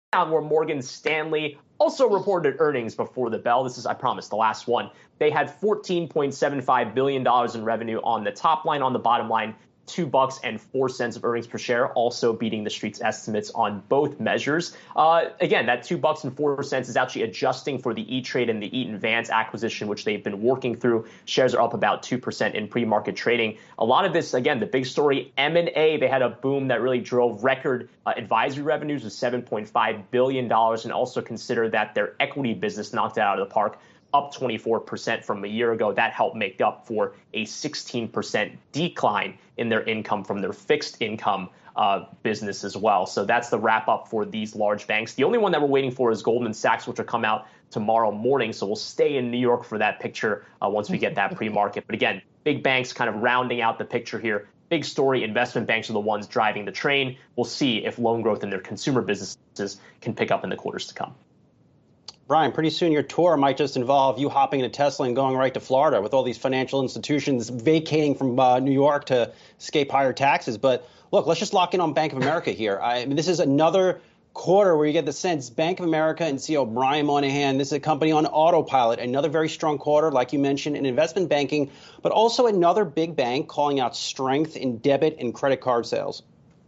down where Morgan Stanley also reported earnings before the bell. This is, I promise, the last one. They had $14.75 billion in revenue on the top line. On the bottom line, $2.04 of earnings per share, also beating the street's estimates on both measures. Again, that $2.04 is actually adjusting for the E-Trade and the Eaton Vance acquisition, which they've been working through. Shares are up about 2% in pre-market trading. A lot of this, again, the big story, M&A, they had a boom that really drove record advisory revenues of $7.5 billion, and also consider that their equity business knocked it out of the park, up 24% from a year ago. That helped make up for a 16% decline in their income from their fixed income business as well. So that's the wrap up for these large banks. The only one that we're waiting for is Goldman Sachs, which will come out tomorrow morning. So we'll stay in New York for that picture once we get that pre-market. But again, big banks kind of rounding out the picture here. Big story, investment banks are the ones driving the train. We'll see if loan growth in their consumer businesses can pick up in the quarters to come. Brian, pretty soon your tour might just involve you hopping in a Tesla and going right to Florida with all these financial institutions vacating from New York to escape higher taxes. But look, let's just lock in on Bank of America here. I mean, this is another quarter where you get the sense Bank of America and CEO Brian Moynihan, this is a company on autopilot. Another very strong quarter, like you mentioned, in investment banking, but also another big bank calling out strength in debit and credit card sales.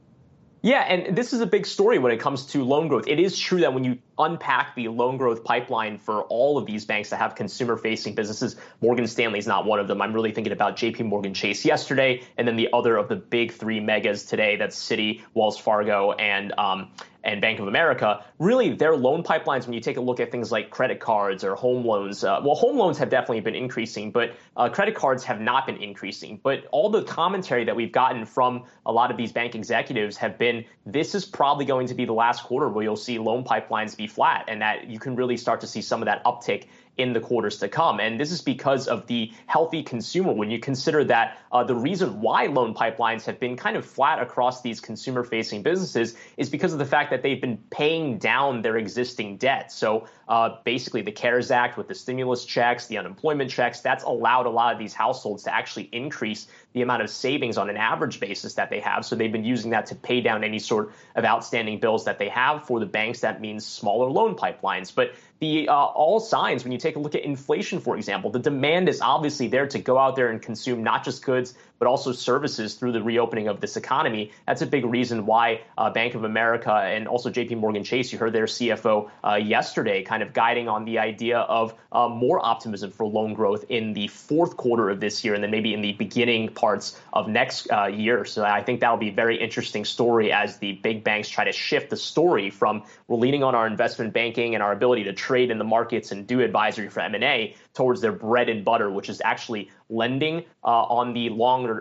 Yeah, and this is a big story when it comes to loan growth. It is true that when you unpack the loan growth pipeline for all of these banks that have consumer-facing businesses, Morgan Stanley is not one of them. I'm really thinking about JP Morgan Chase yesterday, and then the other of the big three megas today, that's Citi, Wells Fargo, and Bank of America. Really, their loan pipelines, when you take a look at things like credit cards or home loans, home loans have definitely been increasing, but credit cards have not been increasing. But all the commentary that we've gotten from a lot of these bank executives have been, this is probably going to be the last quarter where you'll see loan pipelines be flat, and that you can really start to see some of that uptick in the quarters to come. And this is because of the healthy consumer. When you consider that the reason why loan pipelines have been kind of flat across these consumer-facing businesses is because of the fact that they've been paying down their existing debt. So basically the CARES Act with the stimulus checks, the unemployment checks, that's allowed a lot of these households to actually increase the amount of savings on an average basis that they have. So they've been using that to pay down any sort of outstanding bills that they have. For the banks, that means smaller loan pipelines. But the all signs, when you take a look at inflation, for example, the demand is obviously there to go out there and consume not just goods, but also services through the reopening of this economy. That's a big reason why Bank of America and also JP Morgan Chase, you heard their CFO yesterday kind of guiding on the idea of more optimism for loan growth in the fourth quarter of this year and then maybe in the beginning parts of next year. So I think that'll be a very interesting story as the big banks try to shift the story from we're leaning on our investment banking and our ability to trade in the markets and do advisory for M&A towards their bread and butter, which is actually lending on the longer,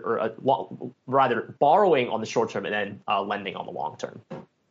or rather borrowing on the short term and then lending on the long term.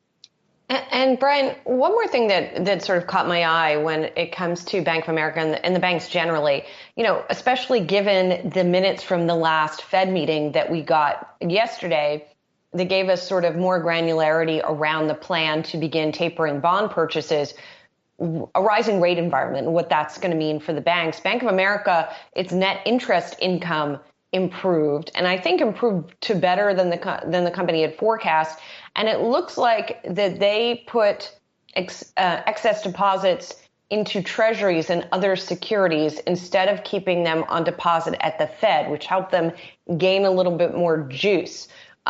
And Brian, one more thing that sort of caught my eye when it comes to Bank of America and the banks generally, you know, especially given the minutes from the last Fed meeting that we got yesterday, that gave us sort of more granularity around the plan to begin tapering bond purchases, a rising rate environment and what that's going to mean for the banks. Bank of America, its net interest income improved, and I think improved to better than the company had forecast. And it looks like that they put excess deposits into treasuries and other securities instead of keeping them on deposit at the Fed, which helped them gain a little bit more juice.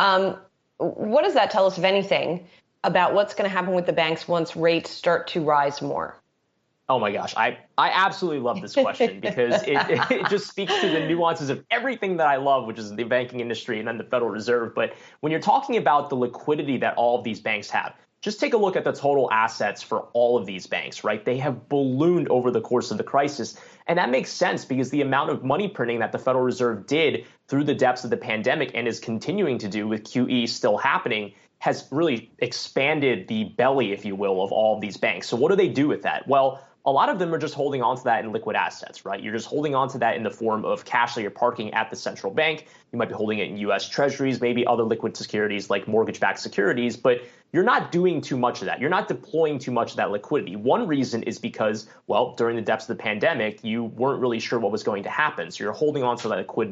What does that tell us, if anything, about what's going to happen with the banks once rates start to rise more? Oh my gosh, I absolutely love this question because it just speaks to the nuances of everything that I love, which is the banking industry and then the Federal Reserve. But when you're talking about the liquidity that all of these banks have, just take a look at the total assets for all of these banks, right? They have ballooned over the course of the crisis. And that makes sense because the amount of money printing that the Federal Reserve did through the depths of the pandemic and is continuing to do with QE still happening has really expanded the belly, if you will, of all of these banks. So what do they do with that? Well, a lot of them are just holding on to that in liquid assets, right? You're just holding on to that in the form of cash that you're parking at the central bank. You might be holding it in U.S. Treasuries, maybe other liquid securities like mortgage-backed securities, but you're not doing too much of that. You're not deploying too much of that liquidity. One reason is because, well, during the depths of the pandemic, you weren't really sure what was going to happen. So you're holding on to that liquidity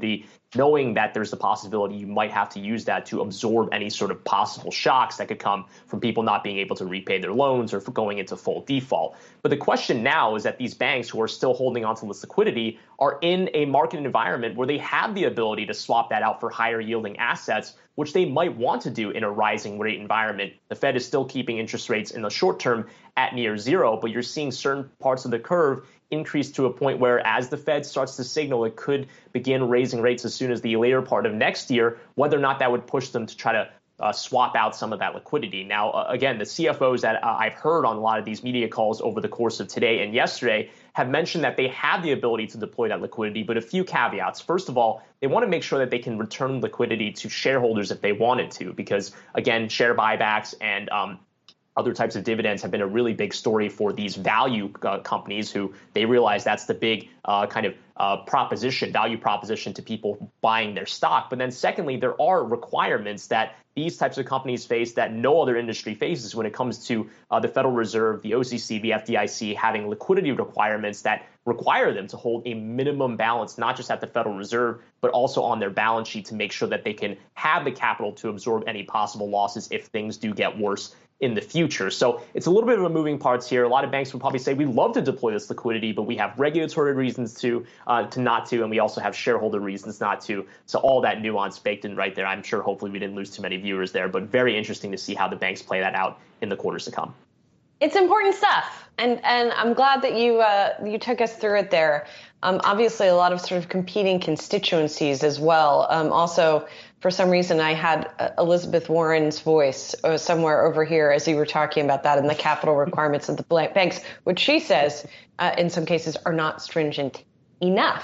knowing that there's the possibility you might have to use that to absorb any sort of possible shocks that could come from people not being able to repay their loans or for going into full default. But the question now is that these banks who are still holding onto this liquidity are in a market environment where they have the ability to swap that out for higher yielding assets, which they might want to do in a rising rate environment. The Fed is still keeping interest rates in the short term at near zero, but you're seeing certain parts of the curve increase to a point where as the Fed starts to signal it could begin raising rates as soon as the later part of next year, whether or not that would push them to try to swap out some of that liquidity. Now, again, the CFOs that I've heard on a lot of these media calls over the course of today and yesterday have mentioned that they have the ability to deploy that liquidity, but a few caveats. First of all, they want to make sure that they can return liquidity to shareholders if they wanted to, because, again, share buybacks and other types of dividends have been a really big story for these value companies who they realize that's the big value proposition to people buying their stock. But then secondly, there are requirements that these types of companies face that no other industry faces when it comes to the Federal Reserve, the OCC, the FDIC having liquidity requirements that require them to hold a minimum balance, not just at the Federal Reserve, but also on their balance sheet to make sure that they can have the capital to absorb any possible losses if things do get worse in the future. So it's a little bit of a moving parts here. A lot of banks would probably say we'd love to deploy this liquidity, but we have regulatory reasons to not to, and we also have shareholder reasons not to. So all that nuance baked in right there. I'm sure hopefully we didn't lose too many viewers there, but very interesting to see how the banks play that out in the quarters to come. It's important stuff, and I'm glad that you took us through it there. Obviously, a lot of sort of competing constituencies as well. Also, for some reason, I had Elizabeth Warren's voice somewhere over here as you were talking about that and the capital requirements of the banks, which she says in some cases are not stringent enough.